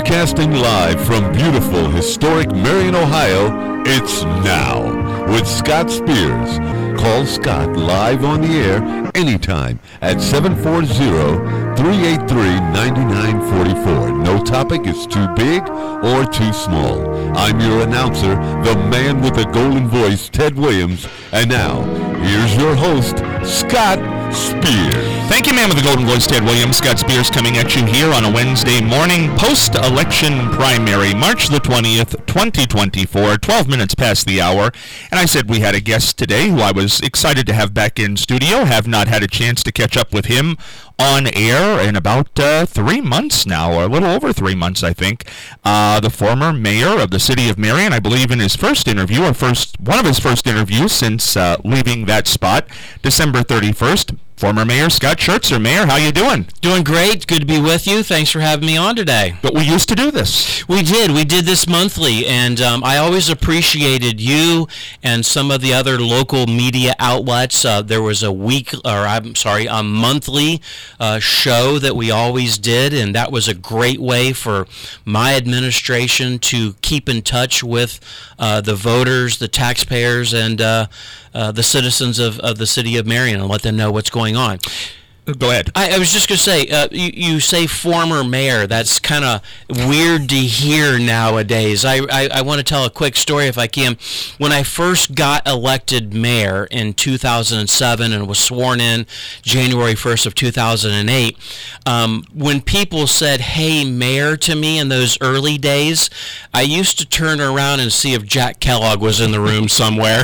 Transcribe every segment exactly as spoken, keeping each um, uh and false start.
Broadcasting live from beautiful, historic Marion, Ohio, it's Now with Scott Spears. Call Scott live on the air anytime at seven four zero, three eight three, nine nine four four. No topic is too big or too small. I'm your announcer, the man with the golden voice, Ted Williams. And now, here's your host, Scott Spears. Thank you, man with the golden voice, Ted Williams. Scott Spears coming at you here on a Wednesday morning, post-election primary, March the twentieth, twenty twenty-four, twelve minutes past the hour. And I said we had a guest today who I was excited to have back in studio. Have not had a chance to catch up with him on air in about uh, three months now, or a little over three months, I think. Uh, the former mayor of the city of Marion, I believe in his first interview, or first one of his first interviews since uh, leaving that spot, December thirty-first. Former Mayor Scott Schertzer. Mayor, how you doing? Doing great. Good to be with you. Thanks for having me on today. But we used to do this. We did. We did this monthly, and um, I always appreciated you and some of the other local media outlets. Uh, there was a week, or I'm sorry, a monthly uh, show that we always did, and that was a great way for my administration to keep in touch with uh, the voters, the taxpayers, and uh, uh, the citizens of, of the city of Marion, and let them know what's going on. Go ahead. I, I was just going to say, uh, you, you say former mayor. That's kind of weird to hear nowadays. I, I, I want to tell a quick story if I can. When I first got elected mayor in two thousand seven and was sworn in January first of two thousand eight, um, when people said, hey, mayor, to me in those early days, I used to turn around and see if Jack Kellogg was in the room somewhere.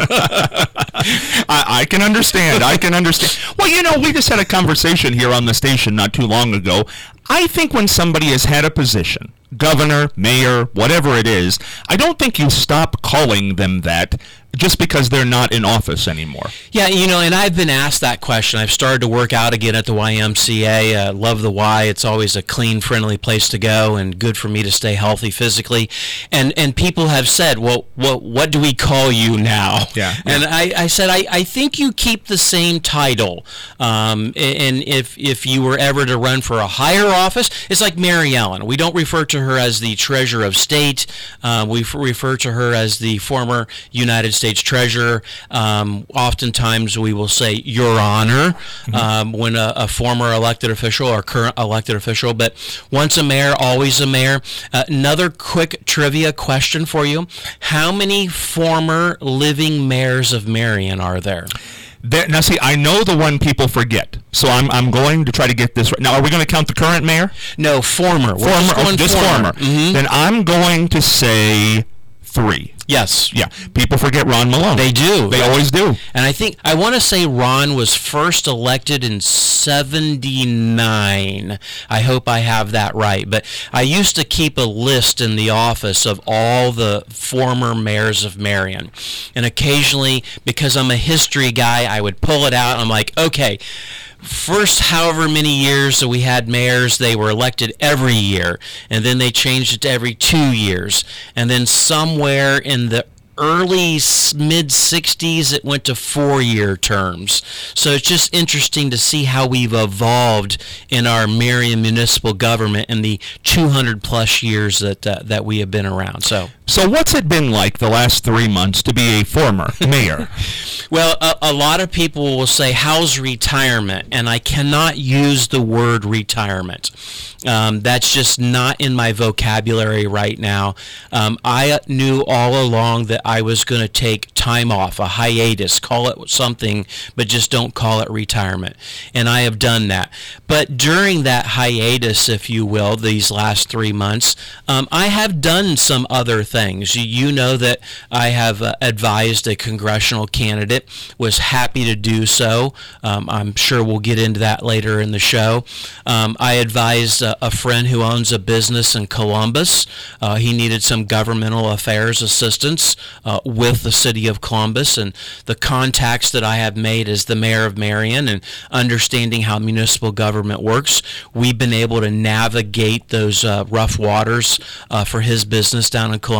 I, I can understand. I can understand. Well, you know, we just had a conversation here on the station not too long ago. I think when somebody has had a position, governor, mayor, whatever it is, I don't think you stop calling them that just because they're not in office anymore. Yeah, you know, and I've been asked that question. I've started to work out again at the Y M C A. Uh, love the Y. It's always a clean, friendly place to go and good for me to stay healthy physically. And and people have said, well, what, what do we call you now? Yeah. And I, I said, I, I think you keep the same title. Um, and if, if you were ever to run for a higher office, it's like Mary Ellen. We don't refer to her as the Treasurer of State. Uh, we f- refer to her as the former United States Treasurer. Um, oftentimes we will say, Your Honor, mm-hmm. um, when a, a former elected official or current elected official. But once a mayor, always a mayor. Uh, another quick trivia question for you. How many former living mayors of Marion are there? There, now, see, I know the one people forget, so I'm I'm going to try to get this right. Now, are we going to count the current mayor? No, former. Former, just, oh, just former. former. Mm-hmm. Then I'm going to say three. Yes. Yeah. People forget Ron Malone. They do. They always do. And I think, I want to say Ron was first elected in seventy-nine. I hope I have that right. But I used to keep a list in the office of all the former mayors of Marion. And occasionally, because I'm a history guy, I would pull it out. I'm like, okay, first however many years that we had mayors, they were elected every year. And then they changed it to every two years. And then somewhere in the early mid-sixties, it went to four-year terms. So it's just interesting to see how we've evolved in our Marion municipal government in the two hundred plus years that uh, that we have been around. So, so what's it been like the last three months to be a former mayor? Well, a, a lot of people will say, how's retirement? And I cannot use the word retirement. Um, that's just not in my vocabulary right now. Um, I knew all along that I was going to take time off, a hiatus, call it something, but just don't call it retirement. And I have done that. But during that hiatus, if you will, these last three months, um, I have done some other things. You, you know that I have uh, advised a congressional candidate, was happy to do so. Um, I'm sure we'll get into that later in the show. Um, I advised uh, a friend who owns a business in Columbus. Uh, he needed some governmental affairs assistance uh, with the city of Columbus, and the contacts that I have made as the mayor of Marion and understanding how municipal government works, we've been able to navigate those uh, rough waters uh, for his business down in Columbus.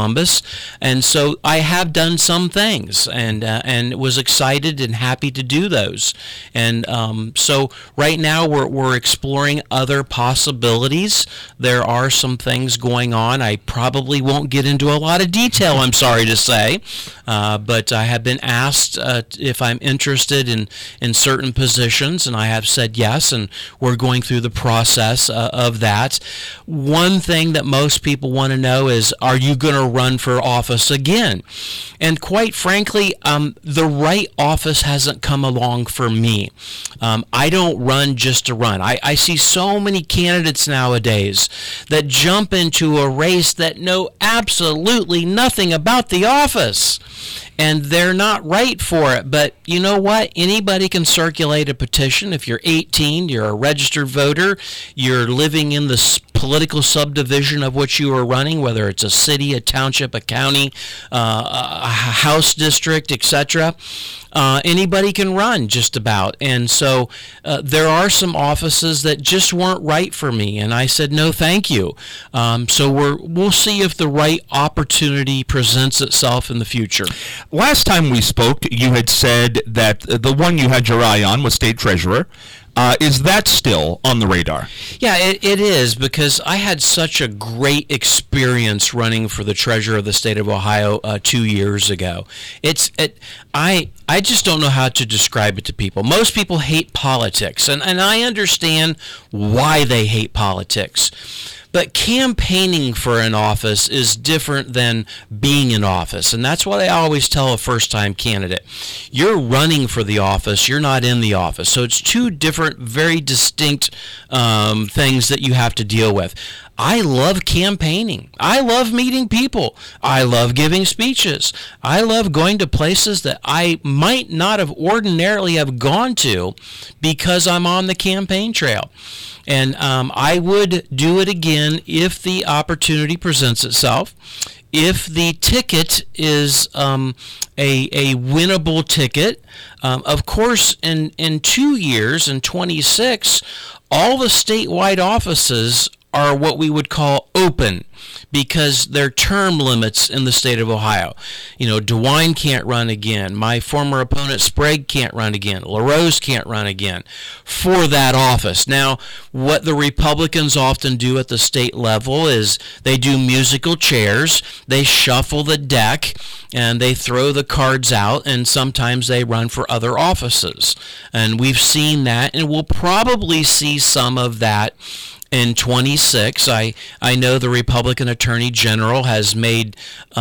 Columbus, and so I have done some things, and uh, and was excited and happy to do those. And um, so right now we're we're exploring other possibilities. There are some things going on. I probably won't get into a lot of detail, I'm sorry to say, uh, but I have been asked uh, if I'm interested in, in certain positions, and I have said yes, and we're going through the process uh, of that. One thing that most people want to know is, are you going to run for office again? And quite frankly, um, the right office hasn't come along for me. Um, I don't run just to run. I, I see so many candidates nowadays that jump into a race that know absolutely nothing about the office, and they're not right for it. But you know what? Anybody can circulate a petition. If you're eighteen, you're a registered voter, you're living in the political subdivision of which you are running, whether it's a city, a township, a county, uh, a house district, et cetera. Uh, anybody can run just about. And so uh, there are some offices that just weren't right for me, and I said no thank you. Um, so we're, we'll see if the right opportunity presents itself in the future. Last time we spoke, you had said that the one you had your eye on was state treasurer. Uh, is that still on the radar? Yeah, it, it is, because I had such a great experience running for the treasurer of the state of Ohio uh, two years ago. It's it, I I just don't know how to describe it to people. Most people hate politics, and, and I understand why they hate politics. But campaigning for an office is different than being in office. And that's what I always tell a first-time candidate. You're running for the office. You're not in the office. So it's two different, very distinct um, things that you have to deal with. I love campaigning. I love meeting people. I love giving speeches. I love going to places that I might not have ordinarily have gone to because I'm on the campaign trail. And um, I would do it again if the opportunity presents itself. If the ticket is um, a, a winnable ticket. Um, of course, in, in two years, in twenty-six, all the statewide offices are what we would call open, because they're term limits in the state of Ohio. You know, DeWine can't run again. My former opponent Sprague can't run again. LaRose can't run again for that office. Now, what the Republicans often do at the state level is they do musical chairs. They shuffle the deck and they throw the cards out, and sometimes they run for other offices. And we've seen that, and we'll probably see some of that in twenty-six. I, I know the Republican Attorney General has made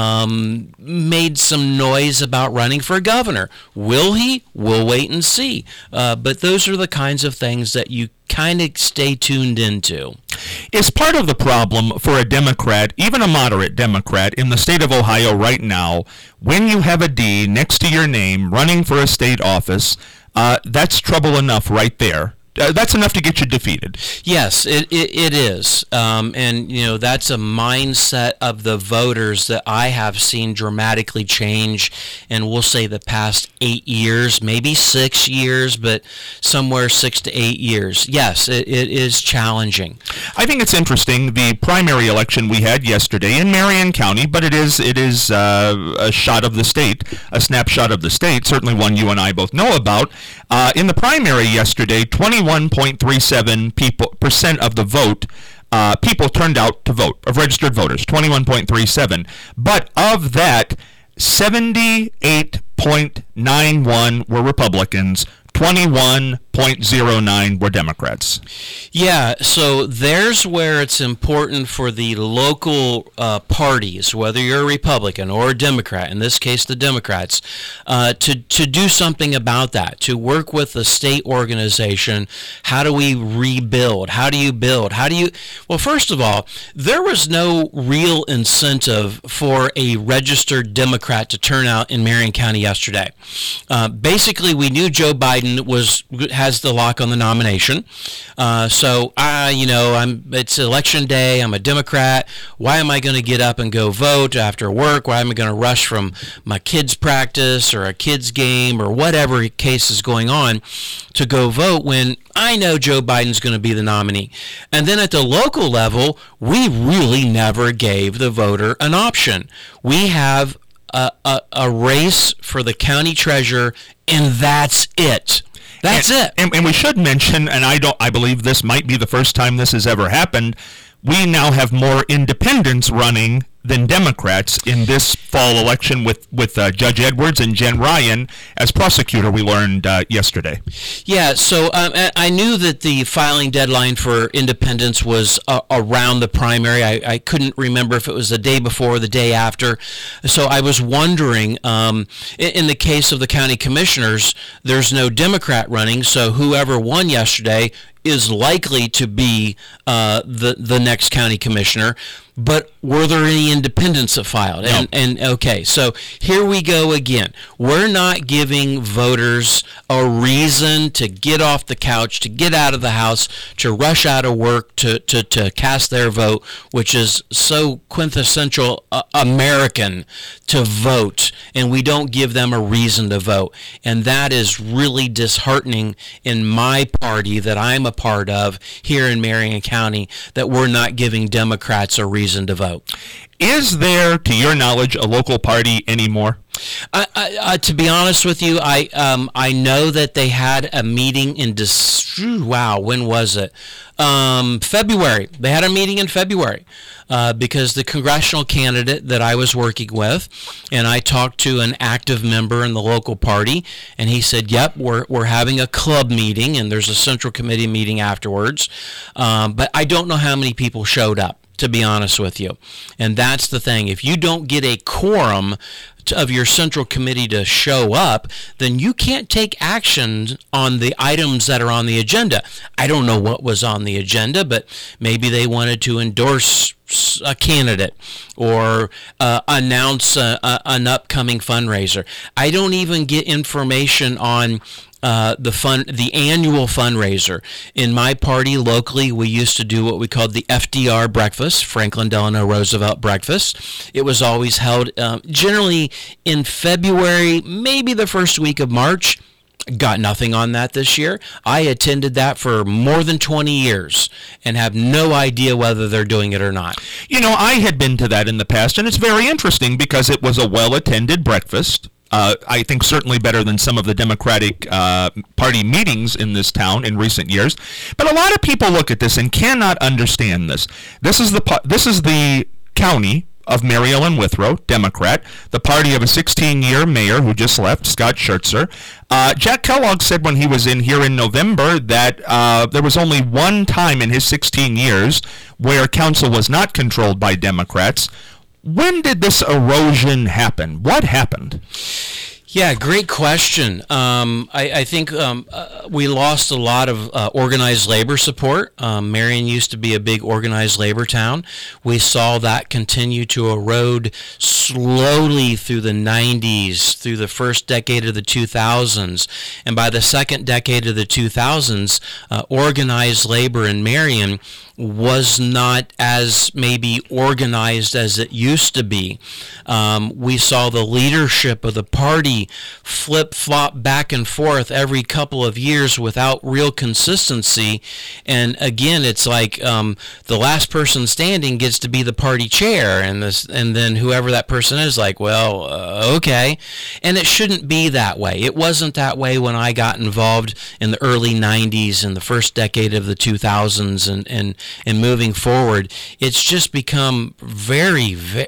um, made some noise about running for governor. Will he? We'll wait and see. Uh, but those are the kinds of things that you kind of stay tuned into. Is part of the problem for a Democrat, even a moderate Democrat, in the state of Ohio right now, when you have a D next to your name running for a state office, uh, that's trouble enough right there. Uh, that's enough to get you defeated. Yes, it it, it is, um, and you know that's a mindset of the voters that I have seen dramatically change in, we'll say, the past eight years, maybe six years, but somewhere six to eight years. Yes, it, it is challenging. I think it's interesting. The primary election we had yesterday in Marion County, but it is it is uh, a shot of the state, a snapshot of the state. Certainly one you and I both know about. Uh, in the primary yesterday, twenty-one point three seven people percent of the vote uh, people turned out to vote, of registered voters, twenty-one point three seven. But of that, seventy-eight point nine one were Republicans, twenty-one point zero nine were Democrats. Yeah, so there's where it's important for the local uh, parties, whether you're a Republican or a Democrat, in this case the Democrats, uh, to, to do something about that, to work with the state organization. How do we rebuild? How do you build? How do you... Well, first of all, there was no real incentive for a registered Democrat to turn out in Marion County yesterday. Uh, basically, we knew Joe Biden Biden was has the lock on the nomination. Uh, so I, you know, I'm. It's election day. I'm a Democrat. Why am I going to get up and go vote after work? Why am I going to rush from my kids' practice or a kids' game or whatever case is going on to go vote when I know Joe Biden's going to be the nominee? And then at the local level, we really never gave the voter an option. We have a, a, a race for the county treasurer, and that's it. That's and, it. And, and we should mention, and I don't, I believe this might be the first time this has ever happened, we now have more independents running than Democrats in this fall election with, with uh, Judge Edwards and Jen Ryan as prosecutor, we learned uh, yesterday. Yeah, so um, I knew that the filing deadline for independents was uh, around the primary. I, I couldn't remember if it was the day before or the day after. So I was wondering, um, in, in the case of the county commissioners, there's no Democrat running, so whoever won yesterday is likely to be uh, the the next county commissioner. But were there any independents that filed? And, no. and okay, so here we go again. We're not giving voters a reason to get off the couch, to get out of the house, to rush out of work, to, to, to cast their vote, which is so quintessential uh, American to vote, and we don't give them a reason to vote. And that is really disheartening in my party that I'm a part of here in Marion County, that we're not giving Democrats a reason to vote. Is there, to your knowledge, a local party anymore? I, I, uh, to be honest with you, I um, I know that they had a meeting in Dis- wow, when was it? Um, February. They had a meeting in February uh, because the congressional candidate that I was working with, and I talked to an active member in the local party, and he said, "Yep, we're we're having a club meeting, and there's a central committee meeting afterwards." Um, but I don't know how many people showed up, to be honest with you. And that's the thing. If you don't get a quorum to, of your central committee to show up, then you can't take action on the items that are on the agenda. I don't know what was on the agenda, but maybe they wanted to endorse a candidate or uh, announce a, a, an upcoming fundraiser. I don't even get information on Uh, the fun, the annual fundraiser. In my party locally, we used to do what we called the F D R breakfast, Franklin Delano Roosevelt breakfast. It was always held um, generally in February, maybe the first week of March. Got nothing on that this year. I attended that for more than twenty years and have no idea whether they're doing it or not. You know, I had been to that in the past, and it's very interesting because it was a well-attended breakfast. Uh, I think certainly better than some of the Democratic uh, Party meetings in this town in recent years. But a lot of people look at this and cannot understand this. This is the this is the county of Mary Ellen Withrow, Democrat, the party of a sixteen-year mayor who just left, Scott Schertzer. Uh, Jack Kellogg said when he was in here in November that uh, there was only one time in his sixteen years where council was not controlled by Democrats. When did this erosion happen? What happened? Yeah, great question. Um, I, I think um, uh, we lost a lot of uh, organized labor support. Um, Marion used to be a big organized labor town. We saw that continue to erode slowly through the nineties, through the first decade of the two thousands. And by the second decade of the two thousands, uh, organized labor in Marion was not as maybe organized as it used to be. Um, we saw the leadership of the party flip-flop back and forth every couple of years without real consistency. And again, it's like um, the last person standing gets to be the party chair, and this, and then whoever that person is, like, well, uh, okay. And it shouldn't be that way. It wasn't that way when I got involved in the early nineties and the first decade of the two thousands, and and and moving forward. It's just become very, very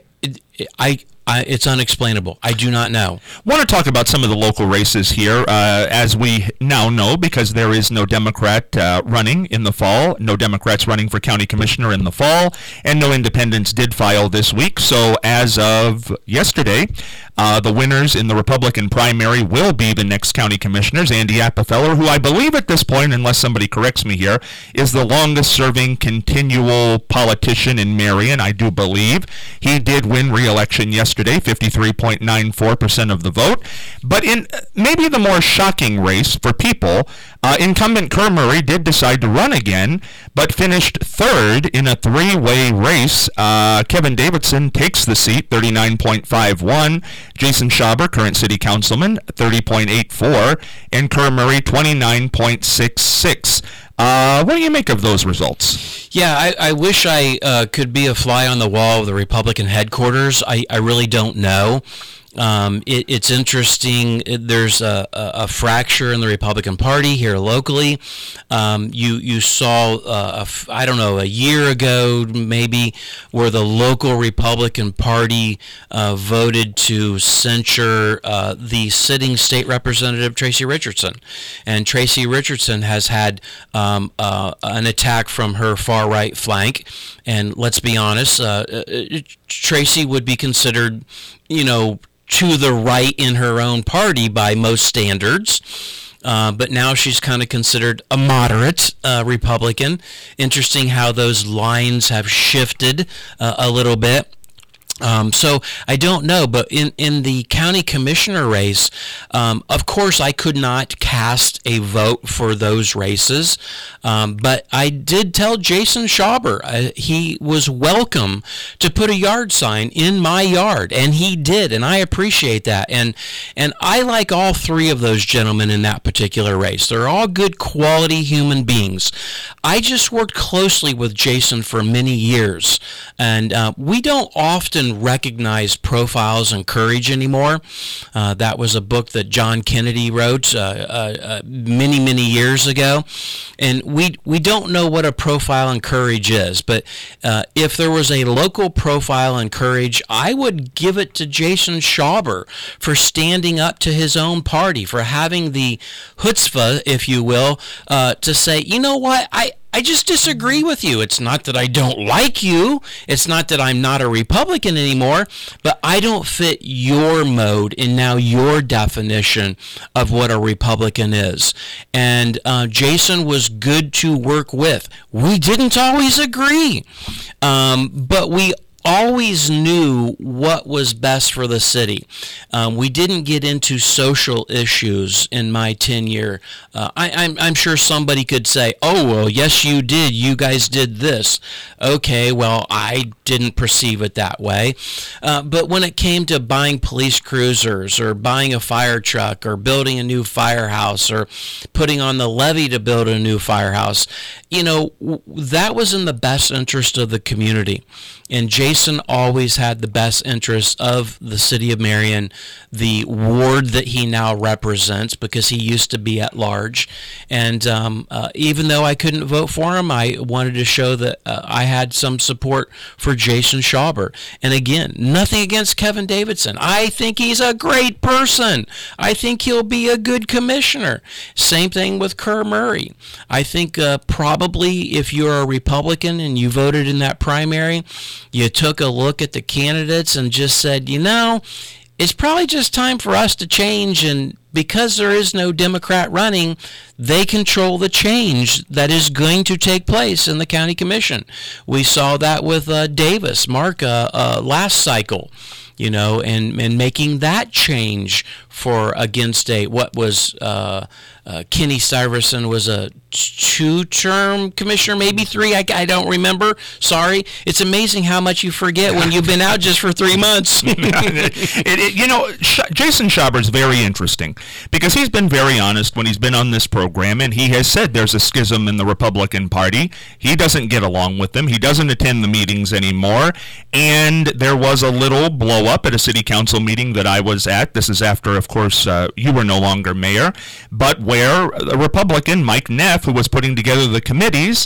I. I, it's unexplainable. I do not know. I want to talk about some of the local races here, uh, as we now know, because there is no Democrat uh, running in the fall, no Democrats running for county commissioner in the fall, and no independents did file this week. So as of yesterday, Uh, the winners in the Republican primary will be the next county commissioners. Andy Appenfeller, who I believe at this point, unless somebody corrects me here, is the longest-serving continual politician in Marion, I do believe. He did win re-election yesterday, fifty-three point nine four percent of the vote. But in maybe the more shocking race for people, uh, incumbent Kerr Murray did decide to run again, but finished third in a three-way race. Uh, Kevin Davidson takes the seat, thirty-nine point five one. Jason Schauber, current city councilman, thirty point eight four. And Kerr Murray, twenty-nine point six six. Uh, what do you make of those results? Yeah, I, I wish I uh, could be a fly on the wall of the Republican headquarters. I, I really don't know. Um, it, it's interesting. There's a, a, a fracture in the Republican Party here locally. Um, you you saw, uh, a f- I don't know, a year ago maybe, where the local Republican Party uh, voted to censure uh, the sitting state representative Tracy Richardson. And Tracy Richardson has had um, uh, an attack from her far-right flank. And let's be honest, uh, Tracy would be considered, you know, to the right in her own party by most standards. Uh, but now she's kind of considered a moderate uh, Republican. Interesting how those lines have shifted uh, a little bit. Um, so I don't know, but in, in the county commissioner race, um, of course I could not cast a vote for those races, um, but I did tell Jason Schauber uh, he was welcome to put a yard sign in my yard, and he did, and I appreciate that. And and I like all three of those gentlemen in that particular race. They're all good quality human beings. I just worked closely with Jason for many years, and uh, we don't often recognize profiles and courage anymore. Uh, that was a book that John Kennedy wrote uh, uh, uh, many, many years ago. And we we don't know what a profile and courage is, but uh, if there was a local profile and courage, I would give it to Jason Schauber for standing up to his own party, for having the chutzpah, if you will, uh, to say, you know what, I I just disagree with you. It's not that I don't like you. It's not that I'm not a Republican anymore, but I don't fit your mode and now your definition of what a Republican is. And uh, Jason was good to work with. We didn't always agree, um, but we always knew what was best for the city. Um, we didn't get into social issues in my tenure. Uh, I, I'm, I'm sure somebody could say, oh, well, yes, you did. You guys did this. Okay, well, I didn't perceive it that way. Uh, but when it came to buying police cruisers or buying a fire truck or building a new firehouse or putting on the levy to build a new firehouse, you know, that was in the best interest of the community. And Jason always had the best interests of the city of Marion, the ward that he now represents, because he used to be at large. And um, uh, even though I couldn't vote for him, I wanted to show that uh, I had some support for Jason Schauber. And again, nothing against Kevin Davidson. I think he's a great person. I think he'll be a good commissioner. Same thing with Kerr Murray. I think uh, probably if you're a Republican and you voted in that primary, you took a look at the candidates and just said, you know, it's probably just time for us to change, and because there is no Democrat running, they control the change that is going to take place in the county commission. We saw that with uh, Davis, Mark, uh, uh, last cycle, you know, and, and making that change for against a, what was, uh, uh, Kenny Stuyvesant was a two-term commissioner, maybe three, I, I don't remember, sorry. It's amazing how much you forget when you've been out just for three months. it, it, you know, Sh- Jason Schauber is very interesting, because he's been very honest when he's been on this program, and he has said there's a schism in the Republican Party. He doesn't get along with them. He doesn't attend the meetings anymore, and there was a little blow-up at a city council meeting that I was at. This is after, of course, uh, you were no longer mayor, but where a Republican, Mike Neff, who was putting together the committees,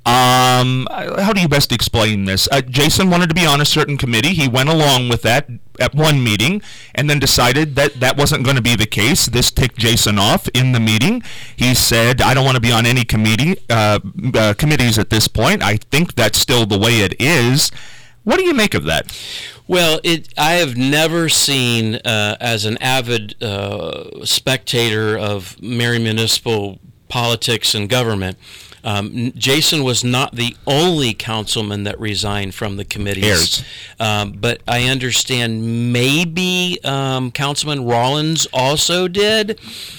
Um, how do you best explain this? Uh, Jason wanted to be on a certain committee. He went along with that at one meeting and then decided that that wasn't going to be the case. This ticked Jason off in the meeting. He said, I don't want to be on any committee uh, uh, committees at this point. I think that's still the way it is. What do you make of that? Well, it, I have never seen, uh, as an avid uh, spectator of Marion municipal politics and government, um, Jason was not the only councilman that resigned from the committees. Um, but I understand maybe um, Councilman Rollins also did.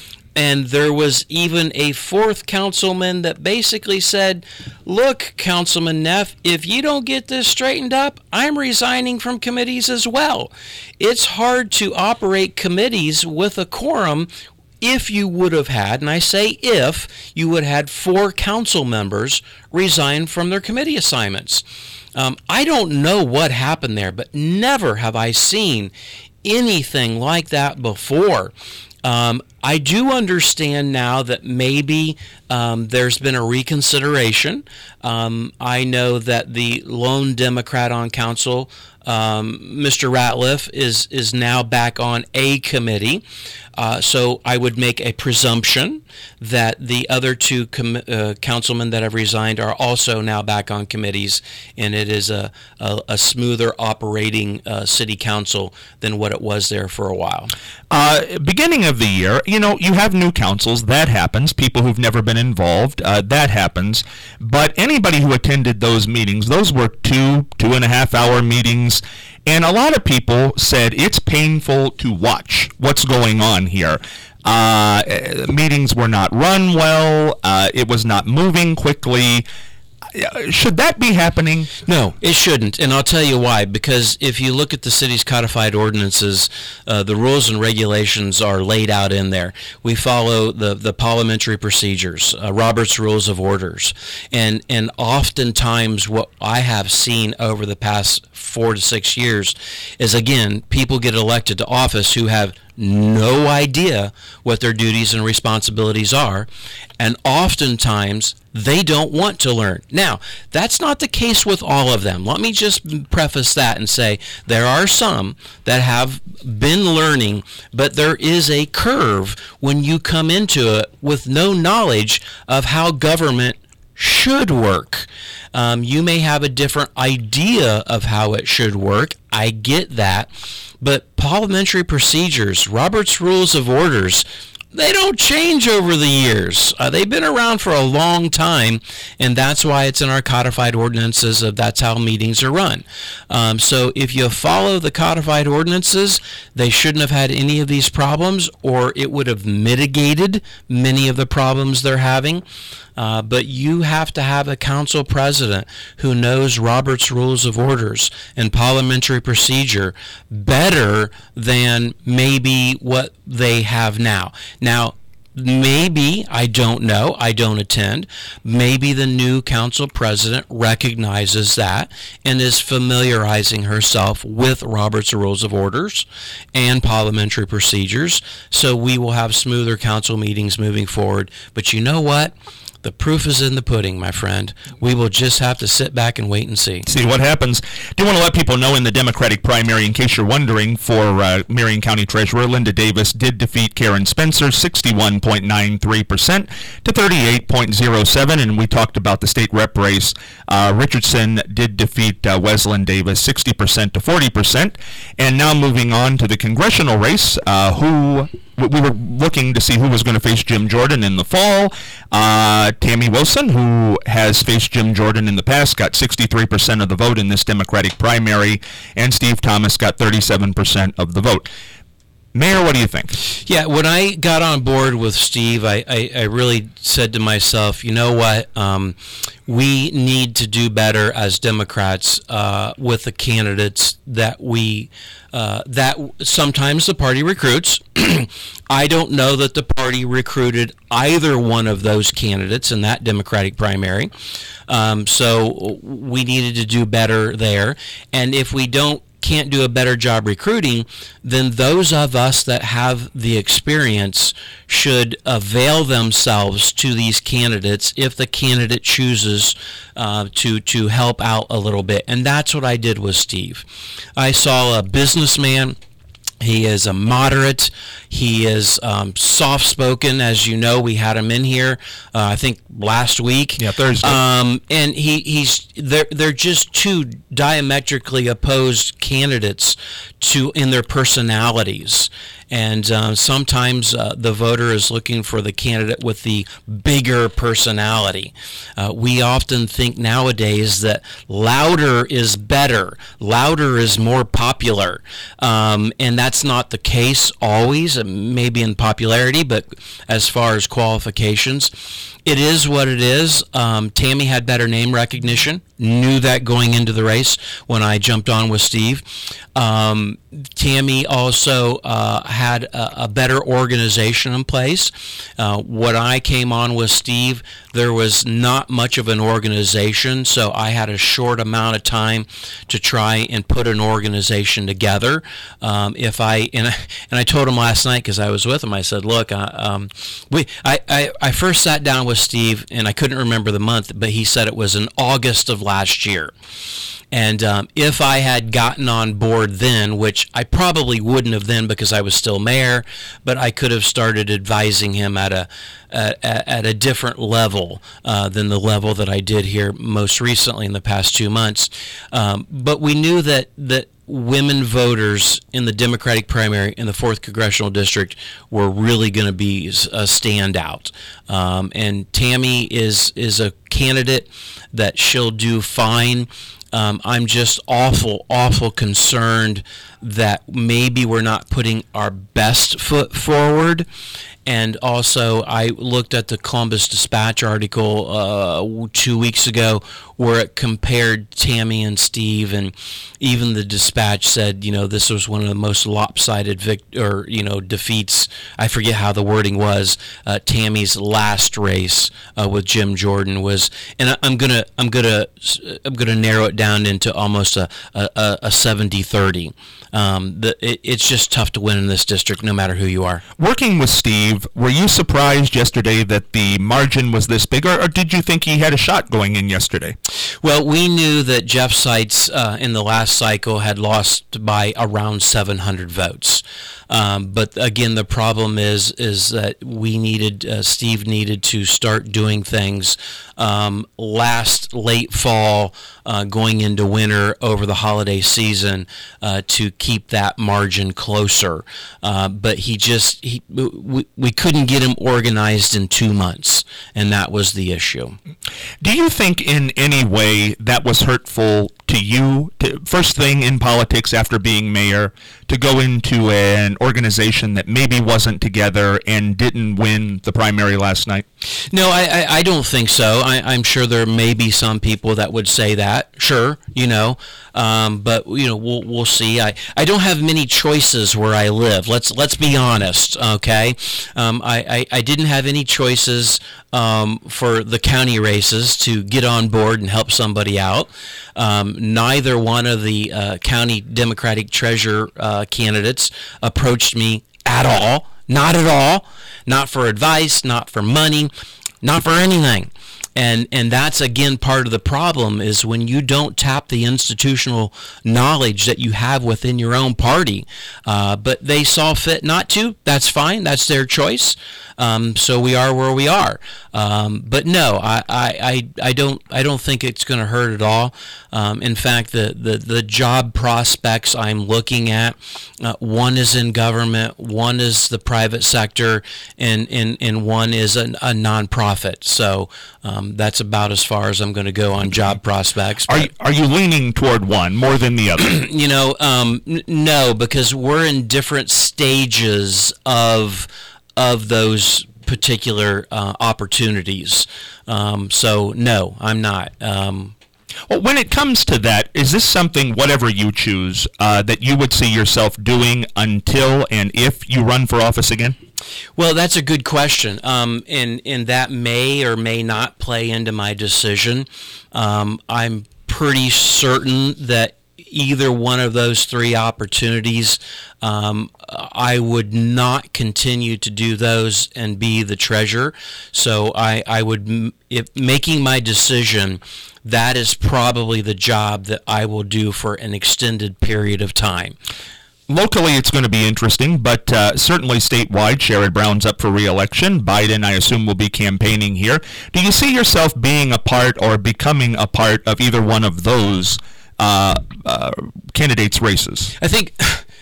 And there was even a fourth councilman that basically said, look, Councilman Neff, if you don't get this straightened up, I'm resigning from committees as well. It's hard to operate committees with a quorum if you would have had, and I say if, you would have had four council members resign from their committee assignments. Um, I don't know what happened there, but never have I seen anything like that before. Um, I do understand now that maybe um, there's been a reconsideration. Um, I know that the lone Democrat on council, um, Mister Ratliff, is is now back on a committee. Uh, so I would make a presumption that the other two com- uh, councilmen that have resigned are also now back on committees, and it is a, a, a smoother operating uh, city council than what it was there for a while. Uh, beginning of the year, you know, you have new councils. That happens. People who've never been involved, uh, that happens. But anybody who attended those meetings, those were two, two and a half hour meetings. And a lot of people said it's painful to watch what's going on here. Uh, meetings were not run well. Uh, it was not moving quickly. Should that be happening? No, it shouldn't, and I'll tell you why. Because if you look at the city's codified ordinances, uh, the rules and regulations are laid out in there. We follow the, the parliamentary procedures, uh, Robert's Rules of Orders, and and oftentimes what I have seen over the past four to six years is, again, people get elected to office who have no idea what their duties and responsibilities are, and oftentimes they don't want to learn. Now, that's not the case with all of them. Let me just preface that and say there are some that have been learning, but there is a curve when you come into it with no knowledge of how government should work. Um, you may have a different idea of how it should work. I get that. But parliamentary procedures, Robert's Rules of Orders, they don't change over the years. Uh, they've been around for a long time, and that's why it's in our codified ordinances of that's how meetings are run. Um, so if you follow the codified ordinances, they shouldn't have had any of these problems, or it would have mitigated many of the problems they're having. Uh, but you have to have a council president who knows Robert's Rules of Orders and parliamentary procedure better than maybe what they have now. Now, maybe, I don't know, I don't attend, maybe the new council president recognizes that and is familiarizing herself with Robert's Rules of Orders and parliamentary procedures, so we will have smoother council meetings moving forward. But you know what? The proof is in the pudding, my friend. We will just have to sit back and wait and see. See what happens. Do want to let people know in the Democratic primary, in case you're wondering, for uh, Marion County Treasurer, Linda Davis did defeat Karen Spencer, sixty-one point nine three percent to thirty-eight point zero seven. And we talked about the state rep race. Uh, Richardson did defeat uh, Wesleyan Davis, sixty percent to forty percent. And now moving on to the congressional race, uh, who... we were looking to see who was going to face Jim Jordan in the fall. Uh, Tammy Wilson, who has faced Jim Jordan in the past, got sixty-three percent of the vote in this Democratic primary, and Steve Thomas got thirty-seven percent of the vote. Mayor, what do you think? Yeah, when I got on board with Steve, I, I, I really said to myself, you know what, um, we need to do better as Democrats uh, with the candidates that we, uh, that sometimes the party recruits. I don't know that the party recruited either one of those candidates in that Democratic primary. Um, so we needed to do better there. And if we don't, can't do a better job recruiting, then those of us that have the experience should avail themselves to these candidates if the candidate chooses uh, to to help out a little bit. And that's what I did with Steve. I saw a businessman He is a moderate. He is um, soft-spoken, as you know. We had him in here, uh, I think, last week. Yeah, Thursday. Um, and he, he's they're they're just two diametrically opposed candidates to in their personalities. And uh, sometimes uh, the voter is looking for the candidate with the bigger personality. Uh, we often think nowadays that louder is better, louder is more popular, um, and that's not the case always, maybe in popularity, but as far as qualifications, it is what it is. Um, Tammy had better name recognition, knew that going into the race when I jumped on with Steve. Um, Tammy also uh, had a, a better organization in place. Uh, when I came on with Steve, there was not much of an organization, so I had a short amount of time to try and put an organization together. Um, if I and I, and I told him last night because I was with him, I said, "Look, I, um, we I, I I first sat down with Steve, and I couldn't remember the month, but he said it was in August of last year." And um, if I had gotten on board then, which I probably wouldn't have then because I was still mayor, but I could have started advising him at a at, at a different level uh, than the level that I did here most recently in the past two months. Um, but we knew that that women voters in the Democratic primary in the fourth Congressional District were really going to be a standout. Um, and Tammy is is a candidate that she'll do fine. Um, I'm just awful, awful concerned that maybe we're not putting our best foot forward. And also, I looked at the Columbus Dispatch article uh, two weeks ago where it compared Tammy and Steve, and even the Dispatch said, you know, this was one of the most lopsided vict- or you know defeats. I forget how the wording was. Uh, Tammy's last race uh, with Jim Jordan was, and I, I'm gonna, I'm gonna, I'm gonna narrow it down into almost a a, a seventy thirty. Um, the, it, it's just tough to win in this district, no matter who you are. Working with Steve, were you surprised yesterday that the margin was this big, or, or did you think he had a shot going in yesterday? Well, we knew that Jeff Seitz uh, in the last cycle had lost by around seven hundred votes. Um, but again, the problem is is that we needed, uh, Steve needed to start doing things um, last late fall, uh, going into winter over the holiday season uh, to keep that margin closer. Uh, but he just, he, we, we couldn't get him organized in two months, and that was the issue. Do you think in any way that was hurtful to you, to, first thing in politics after being mayor, to go into an organization that maybe wasn't together and didn't win the primary last night? No, I, I, I don't think so. I, I'm sure there may be some people that would say that. Sure, you know, um, but you know, we'll we'll see. I, I don't have many choices where I live. Let's let's be honest, okay? Um, I, I, I didn't have any choices um, for the county races to get on board and help somebody out. Um, neither one of the uh, county Democratic treasurer uh, candidates approached me at all. Not at all. Not for advice, not for money, not for anything. And and that's, again, part of the problem is when you don't tap the institutional knowledge that you have within your own party. Uh, but they saw fit not to. That's fine. That's their choice. Um, so we are where we are. Um, but no, I, I, I, I don't I don't think it's going to hurt at all. Um, in fact, the, the, the job prospects I'm looking at, uh, one is in government, one is the private sector, and, and, and one is a, a nonprofit. So um, that's about as far as I'm going to go on job prospects. Are you, are you leaning toward one more than the other? You know, um, n- no, because we're in different stages of of those particular uh, opportunities. Um, so no, I'm not. Um, Well, when it comes to that, is this something, whatever you choose, uh, that you would see yourself doing until and if you run for office again? Well, that's a good question, um, and, and that may or may not play into my decision. Um, I'm pretty certain that either one of those three opportunities, um, I would not continue to do those and be the treasurer. So I, I would, if making my decision, that is probably the job that I will do for an extended period of time. locally, it's going to be interesting, but uh, certainly statewide, Sherrod Brown's up for re-election. Biden, I assume, will be campaigning here. Do you see yourself being a part or becoming a part of either one of those uh, uh, candidates' races? I think...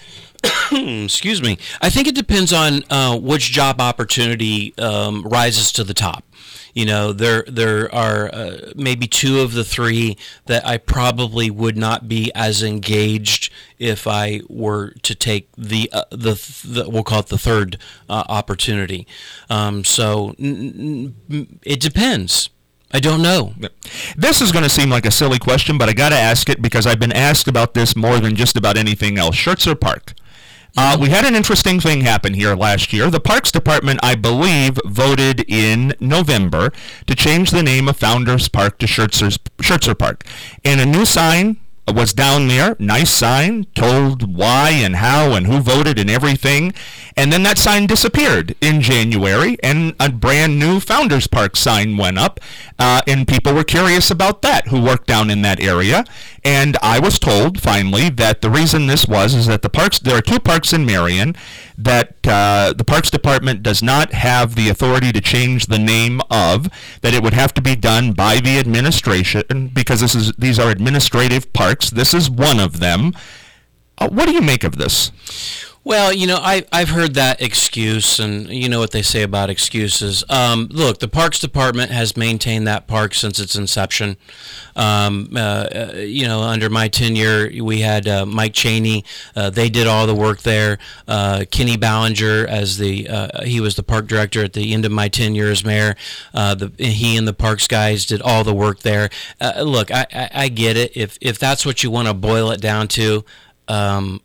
excuse me. I think it depends on uh, which job opportunity um, rises to the top. You know, there there are uh, maybe two of the three that I probably would not be as engaged if I were to take the uh, the, the we'll call it the third uh, opportunity. Um, so n- n- it depends. I don't know. This is going to seem like a silly question, but I got to ask it because I've been asked about this more than just about anything else. Schertzer Park. Uh, we had an interesting thing happen here last year. The Parks Department, I believe, voted in November to change the name of Founders Park to Schertzer's, Schertzer Park. And a new sign was down there, nice sign, told why and how and who voted and everything. And then that sign disappeared in January, and a brand new Founders Park sign went up, uh, and people were curious about that, who worked down in that area. And I was told, finally, that the reason this was is that the parks, there are two parks in Marion that uh, the Parks Department does not have the authority to change the name of, that it would have to be done by the administration, because this is these are administrative parks. This is one of them. Uh, what do you make of this? Well, you know, I, I've heard that excuse, and you know what they say about excuses. Um, look, the Parks Department has maintained that park since its inception. Um, uh, you know, under my tenure, we had uh, Mike Cheney. Uh, they did all the work there. Uh, Kenny Ballinger, as the uh, he was the park director at the end of my tenure as mayor. Uh, the, he and the parks guys did all the work there. Uh, look, I, I, I get it. If if that's what you want to boil it down to. Um,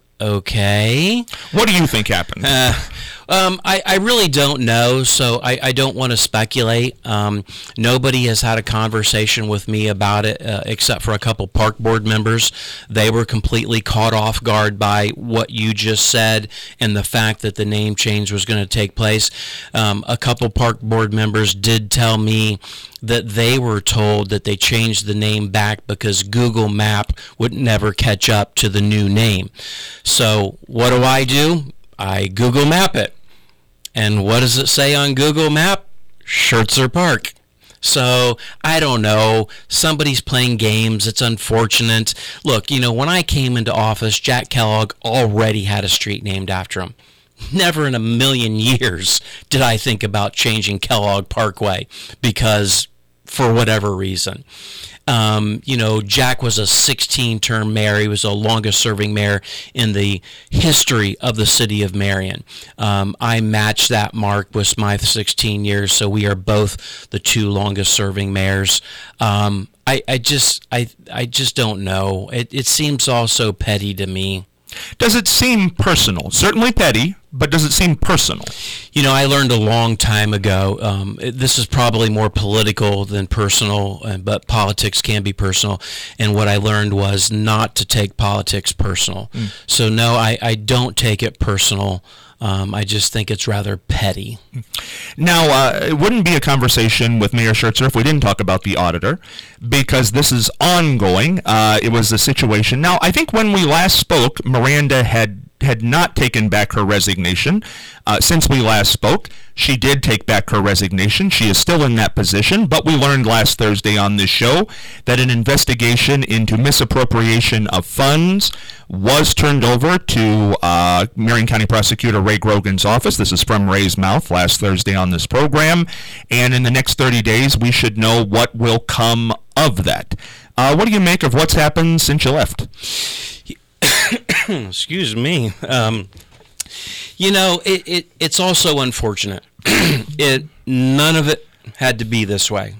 Okay. What do you think happened? Uh, um, I, I really don't know, so I, I don't want to speculate. Um, nobody has had a conversation with me about it uh, except for a couple park board members. They were completely caught off guard by what you just said and the fact that the name change was going to take place. Um, a couple park board members did tell me that they were told that they changed the name back because Google Map would never catch up to the new name. So what do I do? I Google Map it. And what does it say on Google Map? Schertzer Park. So, I don't know. Somebody's playing games. It's unfortunate. Look, you know, when I came into office, Jack Kellogg already had a street named after him. Never in a million years did I think about changing Kellogg Parkway because for whatever reason. Um, you know, Jack was a sixteen-term mayor. He was the longest-serving mayor in the history of the city of Marion. Um, I matched that mark with my sixteen years, so we are both the two longest-serving mayors. Um, I, I just, I, I just don't know. It, it seems all so petty to me. Does it seem personal? Certainly petty, but does it seem personal? You know, I learned a long time ago, um, it, this is probably more political than personal, uh, but politics can be personal. And what I learned was not to take politics personal. Mm. So no, I, I don't take it personal. Um, I just think it's rather petty. Now, uh, it wouldn't be a conversation with Mayor Schertzer if we didn't talk about the auditor, because this is ongoing. Uh, it was a situation. Now, I think when we last spoke, Miranda had had not taken back her resignation. Uh, since we last spoke, she did take back her resignation. She is still in that position, but we learned last Thursday on this show that an investigation into misappropriation of funds was turned over to uh, Marion County Prosecutor Ray Grogan's office. This is from Ray's mouth last Thursday on this program, and in the next thirty days, we should know what will come of that. Uh, what do you make of what's happened since you left? Excuse me. Um, you know, it, it it's also unfortunate. it none of it had to be this way.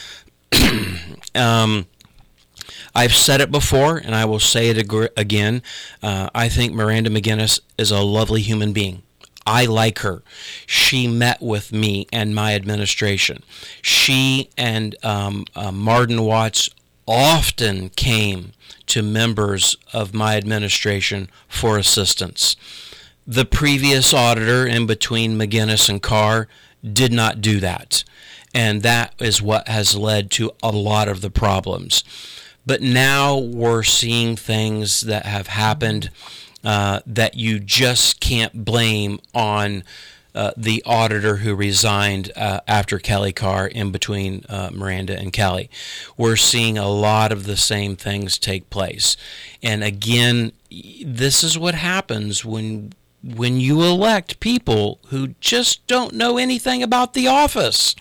um, I've said it before, and I will say it ag- again. Uh, I think Miranda McGinnis is a lovely human being. I like her. She met with me and my administration. She and um, uh, Martin Watts often came to members of my administration for assistance. The previous auditor, in between McGinnis and Carr, did not do that. And that is what has led to a lot of the problems. But now we're seeing things that have happened uh, that you just can't blame on uh, the auditor who resigned uh, after Kelly Carr, in between uh, Miranda and Kelly. We're seeing a lot of the same things take place. And again, this is what happens when when you elect people who just don't know anything about the office.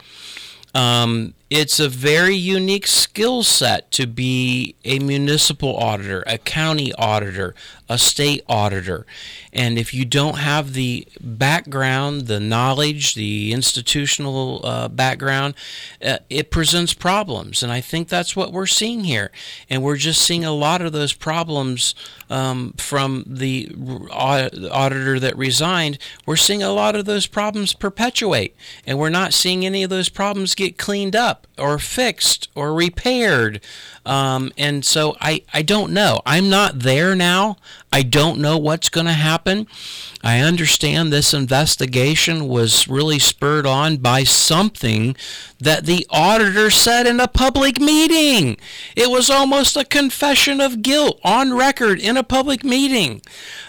Um, it's a very unique skill set to be a municipal auditor, a county auditor, a state auditor. And if you don't have the background, the knowledge, the institutional uh, background, uh, it presents problems. And I think that's what we're seeing here. And we're just seeing a lot of those problems um, from the auditor that resigned. We're seeing a lot of those problems perpetuate. And we're not seeing any of those problems get cleaned up or fixed or repaired. Um, and so I, I don't know. I'm not there now. I don't know what's going to happen. I understand this investigation was really spurred on by something that the auditor said in a public meeting. It was almost a confession of guilt on record in a public meeting.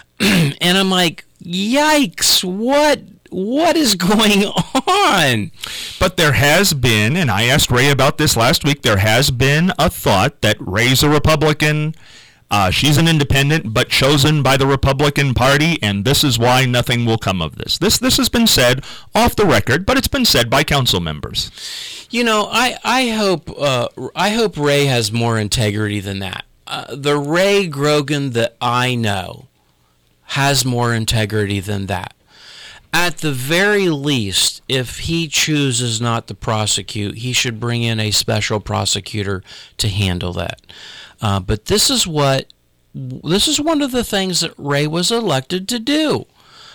And I'm like, yikes, what? What is going on? But there has been, and I asked Ray about this last week, there has been a thought that Ray's a Republican, uh, she's an independent, but chosen by the Republican Party, and this is why nothing will come of this. This this has been said off the record, but it's been said by council members. You know, I, I hope uh, I hope Ray has more integrity than that. Uh, the Ray Grogan that I know has more integrity than that. At the very least, if he chooses not to prosecute, he should bring in a special prosecutor to handle that. Uh, but this is what this is one of the things that Ray was elected to do.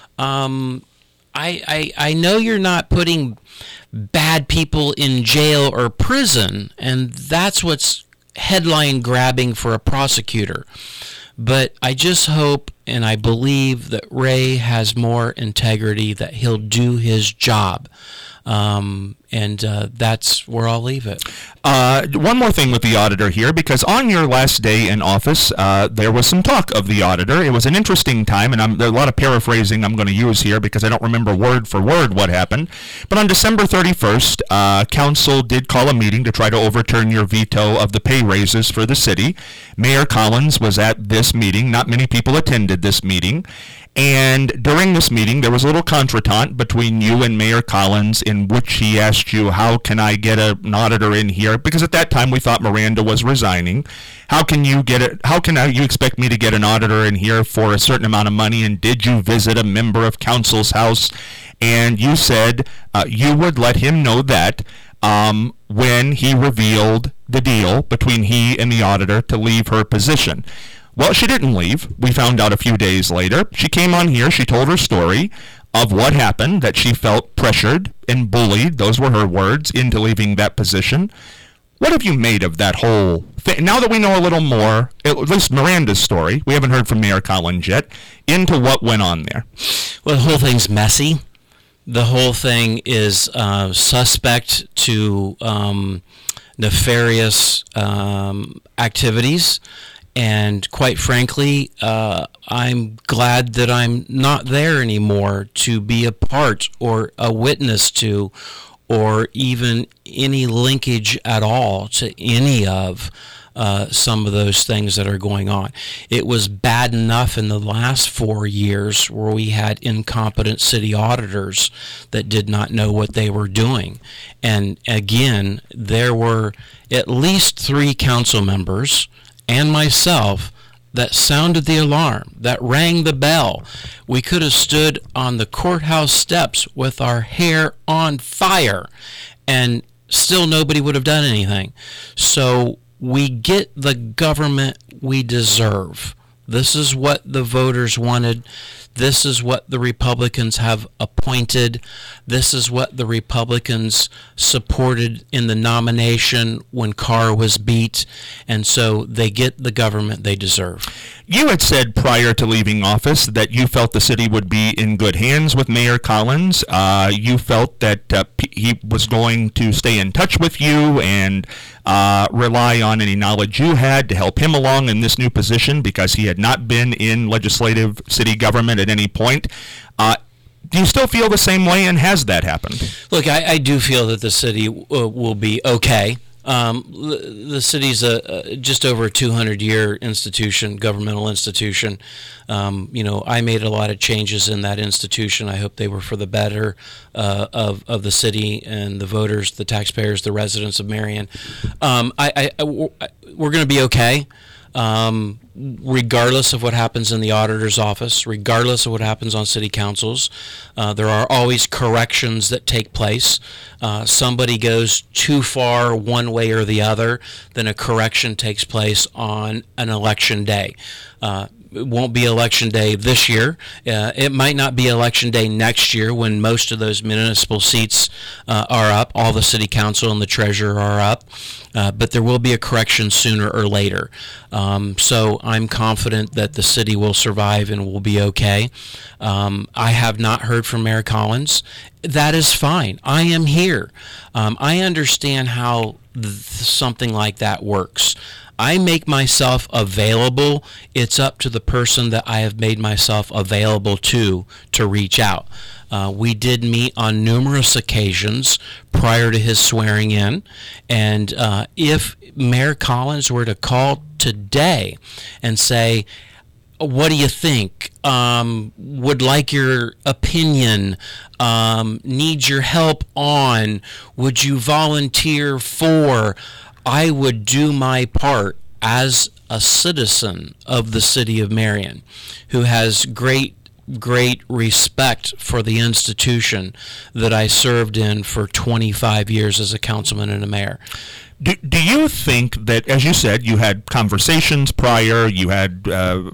Um, I, I I know you're not putting bad people in jail or prison, and that's what's headline grabbing for a prosecutor. But I just hope and I believe that Ray has more integrity, that he'll do his job. Um, and uh, that's where I'll leave it. Uh, one more thing with the auditor here, because on your last day in office, uh, there was some talk of the auditor. It was an interesting time, and I'm, there are a lot of paraphrasing I'm going to use here because I don't remember word for word what happened. But on December thirty-first, uh, council did call a meeting to try to overturn your veto of the pay raises for the city. Mayor Collins was at this meeting. Not many people attended this meeting. And during this meeting, there was a little contretemps between you and Mayor Collins, in which he asked you, how can I get a, an auditor in here? Because at that time, we thought Miranda was resigning. How can you get it? How can I, you expect me to get an auditor in here for a certain amount of money? And did you visit a member of council's house? And you said uh, you would let him know that um, when he revealed the deal between he and the auditor to leave her position. Well, she didn't leave. We found out a few days later. She came on here. She told her story of what happened, that she felt pressured and bullied, those were her words, into leaving that position. What have you made of that whole thing? Now that we know a little more, at least Miranda's story, we haven't heard from Mayor Collins yet, into what went on there. Well, the whole thing's messy. The whole thing is uh, suspect to um, nefarious um, activities. And quite frankly, uh, I'm glad that I'm not there anymore to be a part or a witness to, or even any linkage at all to any of uh, some of those things that are going on. It was bad enough in the last four years where we had incompetent city auditors that did not know what they were doing. And again, there were at least three council members and myself that sounded the alarm, that rang the bell. We could have stood on the courthouse steps with our hair on fire, and still nobody would have done anything. So we get the government we deserve. This is what the voters wanted. This is what the Republicans have appointed. This is what the Republicans supported in the nomination when Carr was beat, and so they get the government they deserve. You had said prior to leaving office that you felt the city would be in good hands with Mayor Collins. Uh, you felt that uh, he was going to stay in touch with you and uh, rely on any knowledge you had to help him along in this new position because he had not been in legislative city government at any point. Uh, do you still feel the same way, and has that happened? Look, I, I do feel that the city uh, will be okay. Um, the, the city's a, a just over a two hundred year institution, governmental institution. Um, you know, I made a lot of changes in that institution. I hope they were for the better uh, of of the city and the voters, the taxpayers, the residents of Marion. Um, I, I, I, we're going to be okay. Um, regardless of what happens in the auditor's office, regardless of what happens on city councils, uh, there are always corrections that take place. Uh, somebody goes too far one way or the other, then a correction takes place on an election day. Uh, It won't be election day this year. Uh, it might not be election day next year when most of those municipal seats uh, are up. All the city council and the treasurer are up. Uh, but there will be a correction sooner or later. Um, so I'm confident that the city will survive and will be okay. Um, I have not heard from Mayor Collins. That is fine. I am here. Um, I understand how th- something like that works. I make myself available. It's up to the person that I have made myself available to to reach out. Uh, we did meet on numerous occasions prior to his swearing in, and uh, if Mayor Collins were to call today and say, what do you think? Um, would like your opinion, um, need your help on, would you volunteer for, I would do my part as a citizen of the city of Marion who has great, great respect for the institution that I served in for twenty-five years as a councilman and a mayor. Do, do you think that, as you said, you had conversations prior, you had, uh,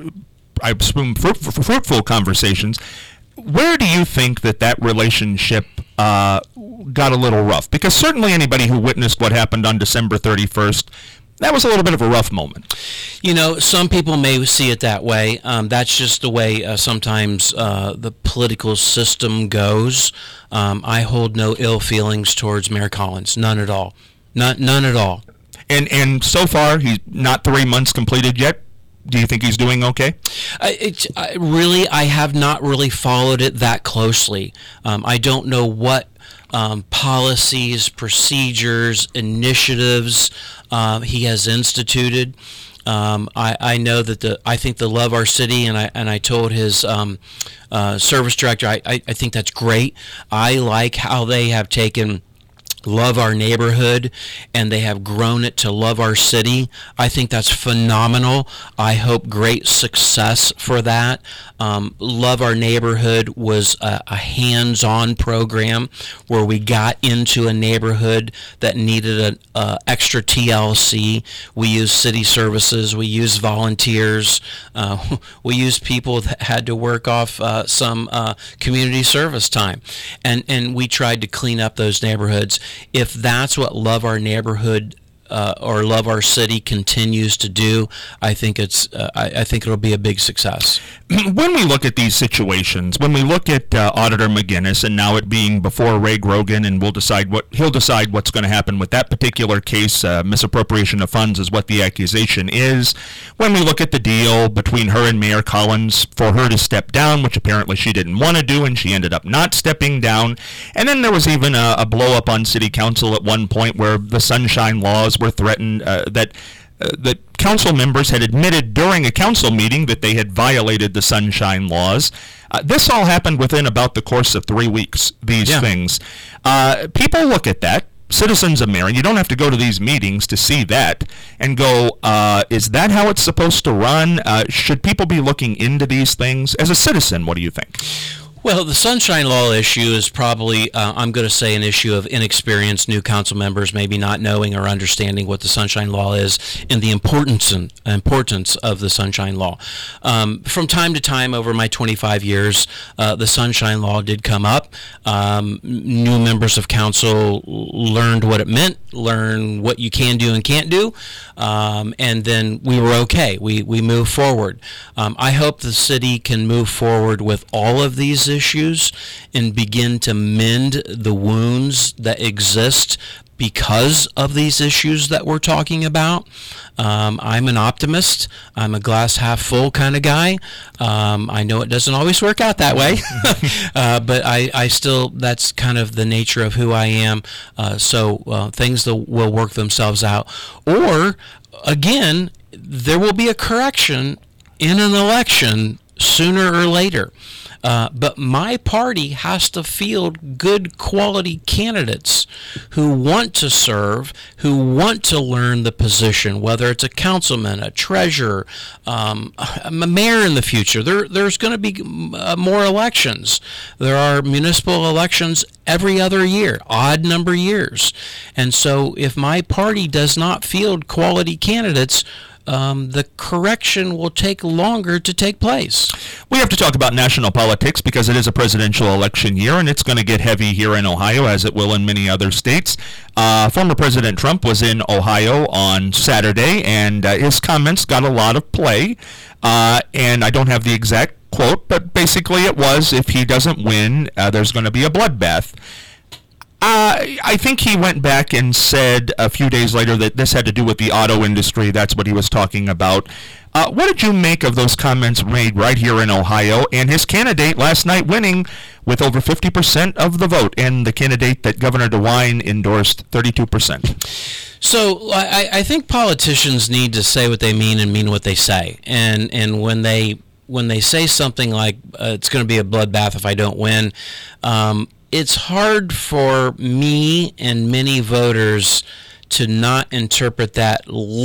I assume, fruitful, fruitful conversations. Where do you think that that relationship uh, got a little rough? Because certainly anybody who witnessed what happened on December thirty-first, that was a little bit of a rough moment. You know, some people may see it that way. Um, that's just the way uh, sometimes uh, the political system goes. Um, I hold no ill feelings towards Mayor Collins, none at all. Not, none at all. And and so far, he's not three months completed yet. Do you think he's doing okay? I, it, I, really, I have not really followed it that closely. Um, I don't know what um, policies, procedures, initiatives um, he has instituted. Um, I, I know that the I think the Love Our City, and I and I told his um, uh, service director, I, I, I think that's great. I like how they have taken Love Our Neighborhood, and they have grown it to Love Our City. I think that's phenomenal. I hope great success for that. Um, Love Our Neighborhood was a, a hands-on program where we got into a neighborhood that needed an uh, extra T L C. We used city services. We used volunteers. Uh, we used people that had to work off uh, some uh, community service time, and and we tried to clean up those neighborhoods. If that's what Love Our Neighborhood uh, or Love Our City continues to do, I think it's uh, I, I think it'll be a big success. When we look at these situations, when we look at uh, Auditor McGinnis, and now it being before Ray Grogan, and we'll decide what he'll decide what's going to happen with that particular case. Uh, misappropriation of funds is what the accusation is. When we look at the deal between her and Mayor Collins for her to step down, which apparently she didn't want to do, and she ended up not stepping down, and then there was even a, a blow up on City Council at one point where the sunshine laws were threatened. Uh, that uh, that council members had admitted during a council meeting that they had violated the sunshine laws. Uh, this all happened within about the course of three weeks, these yeah. things. Uh, people look at that, citizens of Marion, you don't have to go to these meetings to see that, and go, uh, is that how it's supposed to run? Uh, should people be looking into these things? As a citizen, what do you think? Well, the Sunshine Law issue is probably, uh, I'm going to say, an issue of inexperienced new council members maybe not knowing or understanding what the Sunshine Law is and the importance and importance of the Sunshine Law. Um, from time to time over my twenty-five years, uh, the Sunshine Law did come up. Um, new members of council learned what it meant, learned what you can do and can't do, um, and then we were okay. We, we moved forward. Um, I hope the city can move forward with all of these issues and begin to mend the wounds that exist because of these issues that we're talking about. Um, I'm an optimist. I'm a glass half full kind of guy. Um, I know it doesn't always work out that way, uh, but I, I still, that's kind of the nature of who I am. Uh, so uh, things that will work themselves out. Or, again, there will be a correction in an election sooner or later. Uh, but my party has to field good quality candidates who want to serve, who want to learn the position, whether it's a councilman, a treasurer, um, a mayor in the future. There, there's going to be uh, more elections. There are municipal elections every other year, odd number years. And so if my party does not field quality candidates, Um, the correction will take longer to take place. We have to talk about national politics because it is a presidential election year, and it's going to get heavy here in Ohio, as it will in many other states. Uh, former President Trump was in Ohio on Saturday, and uh, his comments got a lot of play. Uh, and I don't have the exact quote, but basically it was, if he doesn't win, uh, there's going to be a bloodbath. Uh, I think he went back and said a few days later that this had to do with the auto industry. That's what he was talking about. Uh, what did you make of those comments made right here in Ohio and his candidate last night winning with over fifty percent of the vote, and the candidate that Governor DeWine endorsed thirty-two percent? So I, I think politicians need to say what they mean and mean what they say. And and when they when they say something like uh, it's going to be a bloodbath if I don't win, um, it's hard for me and many voters to not interpret that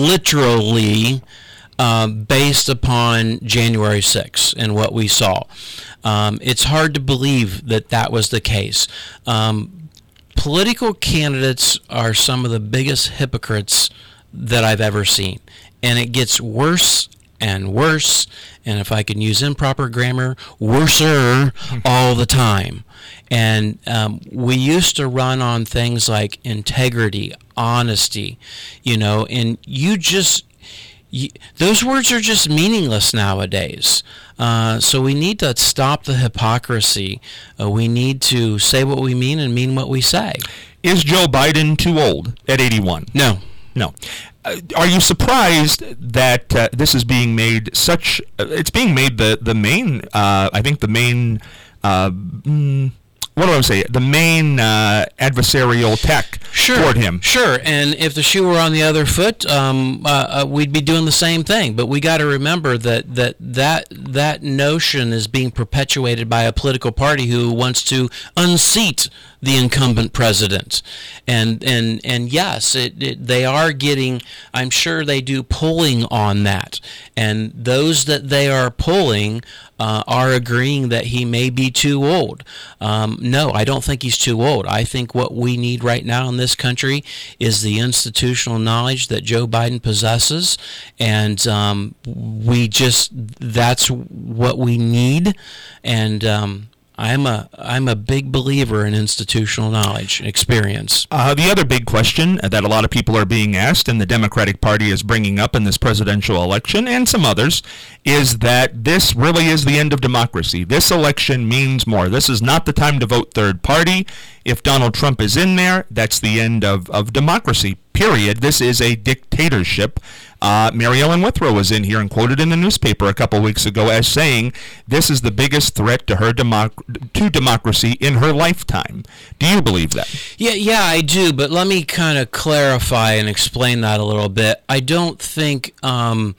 literally uh, based upon January sixth and what we saw. Um, it's hard to believe that that was the case. Um, political candidates are some of the biggest hypocrites that I've ever seen, and it gets worse and worse, and if I can use improper grammar, worser all the time. And um, we used to run on things like integrity, honesty, you know, and you just, you, those words are just meaningless nowadays. Uh, so we need to stop the hypocrisy. Uh, we need to say what we mean and mean what we say. Is Joe Biden too old at eighty-one? No. No. Uh, are you surprised that uh, this is being made such, uh, it's being made the, the main, uh, I think the main, uh, mm, what do I say, the main uh, adversarial tech sure, toward him? Sure, and if the shoe were on the other foot, um, uh, uh, we'd be doing the same thing. But we got to remember that, that that that notion is being perpetuated by a political party who wants to unseat the incumbent president. And and and yes, it, it, they are getting, I'm sure they do polling on that. And those that they are polling uh, are agreeing that he may be too old. Um, no, I don't think he's too old. I think what we need right now in this country is the institutional knowledge that Joe Biden possesses. And um, we just, that's what we need. And um I'm a I'm a big believer in institutional knowledge and experience. Uh, the other big question that a lot of people are being asked, and the Democratic Party is bringing up in this presidential election, and some others, is that this really is the end of democracy. This election means more. This is not the time to vote third party. If Donald Trump is in there, that's the end of, of democracy, period. This is a dictatorship. Uh, Mary Ellen Withrow was in here and quoted in the newspaper a couple weeks ago as saying this is the biggest threat to her democ- to democracy in her lifetime. Do you believe that? Yeah, yeah, I do. But let me kind of clarify and explain that a little bit. I don't think um,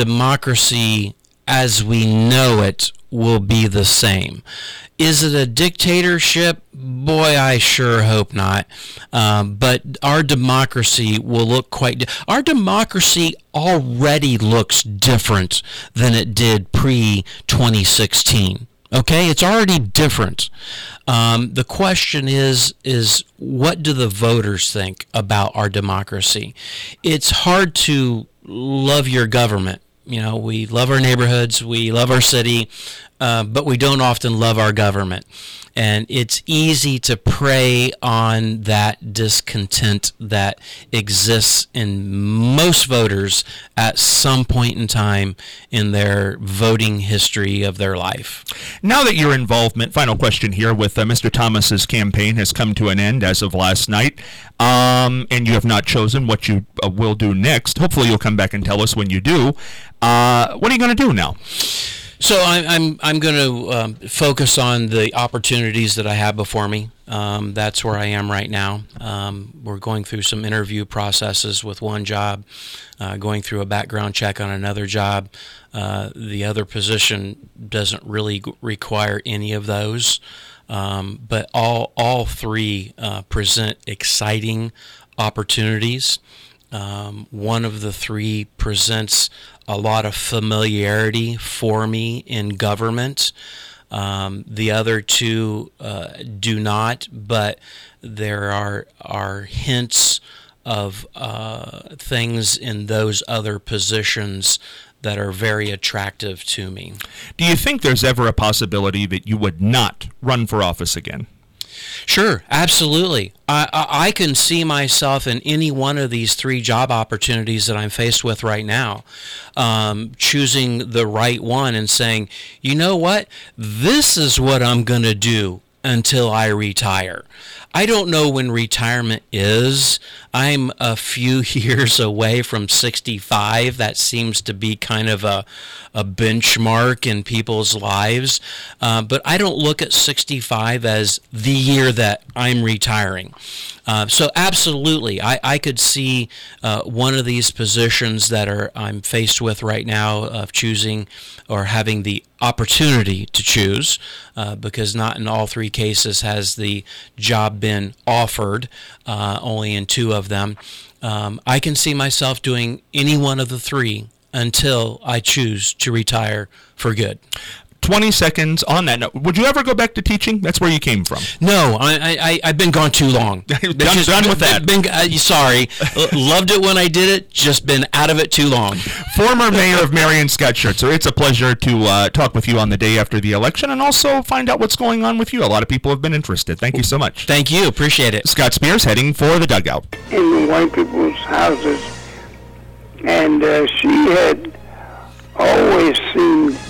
democracy as we know it will be the same. Is it a dictatorship? Boy, I sure hope not. Um, but our democracy will look quite... Di- our democracy already looks different than it did pre twenty sixteen. Okay, it's already different. Um, the question is, is what do the voters think about our democracy? It's hard to love your government. You know, we love our neighborhoods, we love our city, uh, but we don't often love our government. And it's easy to prey on that discontent that exists in most voters at some point in time in their voting history of their life. Now that your involvement, final question here, with uh, Mister Thomas's campaign has come to an end as of last night, um, and you have not chosen what you uh, will do next. Hopefully you'll come back and tell us when you do. Uh, what are you going to do now? So I'm I'm I'm going to um, focus on the opportunities that I have before me. Um, that's where I am right now. Um, we're going through some interview processes with one job, uh, going through a background check on another job. Uh, the other position doesn't really require any of those, um, but all all three uh, present exciting opportunities. Um, one of the three presents a lot of familiarity for me in government. Um, the other two uh, do not, but there are are hints of uh, things in those other positions that are very attractive to me. Do you think there's ever a possibility that you would not run for office again? Sure, absolutely. I, I, I can see myself in any one of these three job opportunities that I'm faced with right now, um, choosing the right one and saying, you know what, this is what I'm going to do until I retire. I don't know when retirement is. I'm a few years away from sixty-five. That seems to be kind of a, a benchmark in people's lives. Uh, but I don't look at sixty-five as the year that I'm retiring. Uh, so absolutely, I, I could see uh, one of these positions that are I'm faced with right now of choosing or having the opportunity to choose, uh, because not in all three cases has the job been offered, uh, only in two of them. Um, I can see myself doing any one of the three until I choose to retire for good. twenty seconds on that note. Would you ever go back to teaching? That's where you came from. No, I, I, I've been gone too long. done, just, done with that. Been, uh, sorry. Loved it when I did it, just been out of it too long. Former Mayor of Marion, Scott Schertzer, it's a pleasure to uh, talk with you on the day after the election and also find out what's going on with you. A lot of people have been interested. Thank you so much. Thank you. Appreciate it. Scott Spears heading for the dugout. In the white people's houses, and uh, she had always seemed